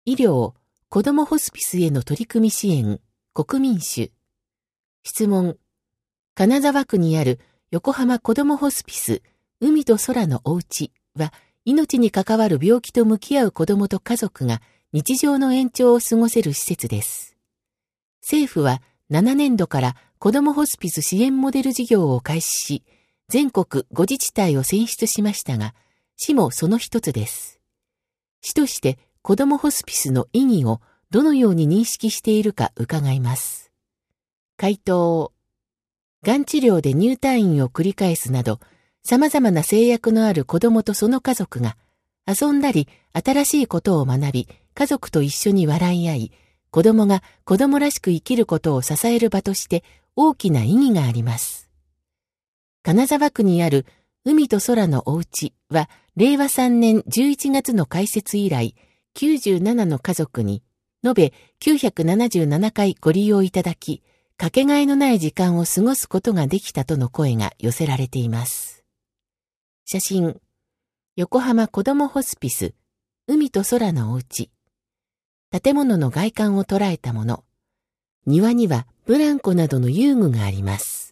医療、子どもホスピスへの取り組み支援、国民主。質問。金沢区にある横浜子どもホスピス、海と空のおうちは、命に関わる病気と向き合う子どもと家族が日常の延長を過ごせる施設です。政府は7年度から子どもホスピス支援モデル事業を開始し、全国5自治体を選出しましたが、市もその一つです。市として子どもホスピスの意義をどのように認識しているか伺います。回答。がん治療で入退院を繰り返すなど、様々な制約のある子どもとその家族が、遊んだり新しいことを学び、家族と一緒に笑い合い、子どもが子どもらしく生きることを支える場として大きな意義があります。金沢区にある海と空のおうちは、令和3年11月の開設以来、97の家族に、延べ977回ご利用いただき、かけがえのない時間を過ごすことができたとの声が寄せられています。写真。横浜子どもホスピス、海と空のおうち。建物の外観を捉えたもの。庭にはブランコなどの遊具があります。